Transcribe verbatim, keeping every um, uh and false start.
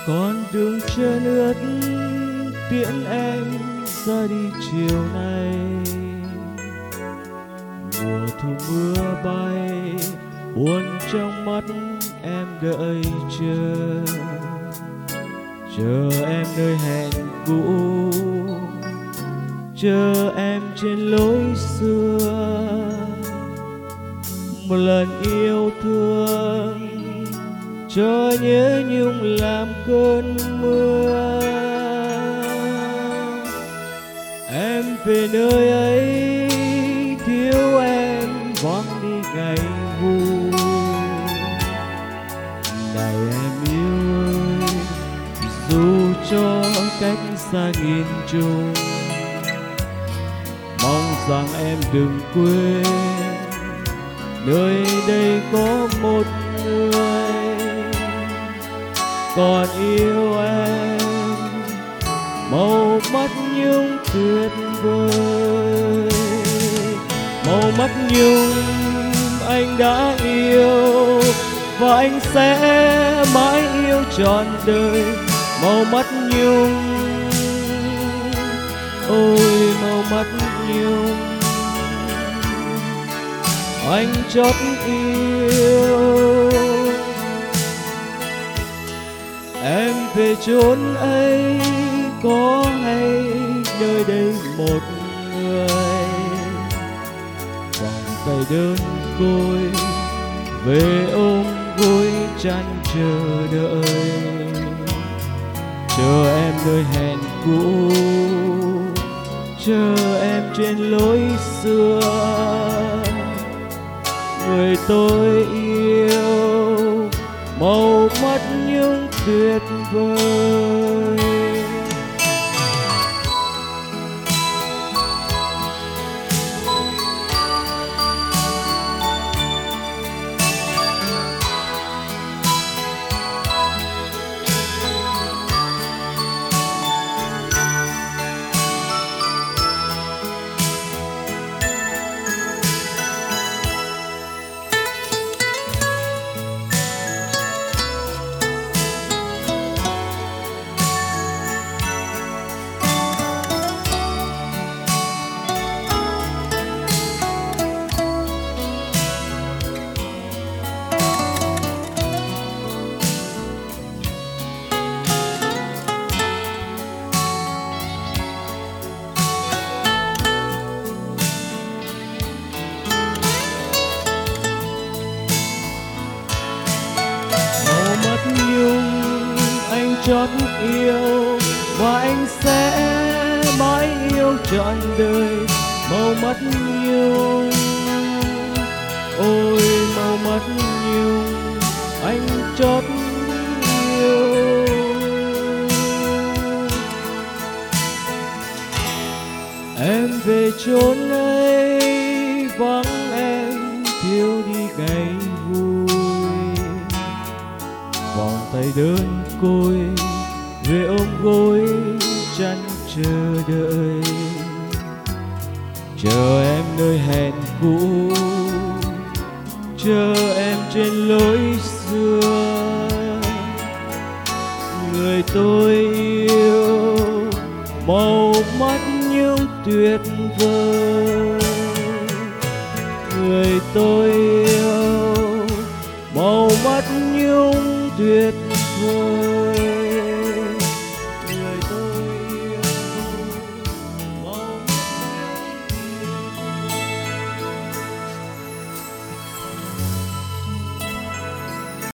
Con đường trơn ướt tiễn em ra đi chiều nay. Mùa thu mưa bay buồn trong mắt em đợi chờ, chờ em nơi hẹn cũ, chờ em trên lối xưa. Một lần yêu thương cho nhớ nhung làm cơn mưa. Em về nơi ấy thiếu em vắng đi ngày vui. Này em yêu ơi, dù cho cách xa nghìn trùng, mong rằng em đừng quên nơi đây có một người còn yêu em. Màu mắt nhung tuyệt vời, màu mắt nhung anh đã yêu và anh sẽ mãi yêu trọn đời. Màu mắt nhung, ôi màu mắt nhung anh chót yêu. Em về chốn ấy có hay nơi đây một người vòng tay đơn côi về ôm gối chăn chờ đợi, chờ em nơi hẹn cũ, chờ em trên lối xưa. Người tôi yêu màu mắt nhung tuyệt vời. Chót yêu và anh sẽ mãi yêu trọn đời. Màu mắt nhung, ôi màu mắt nhung anh chót yêu. Em về chốn ấy vắng em thiếu đi ngày vui. Vòng tay đơn côi về ôm gối chăn chờ đợi, chờ em nơi hẹn cũ, chờ em trên lối xưa. Người tôi yêu màu mắt nhung tuyệt vời, người tôi yêu màu mắt nhung tuyệt vời.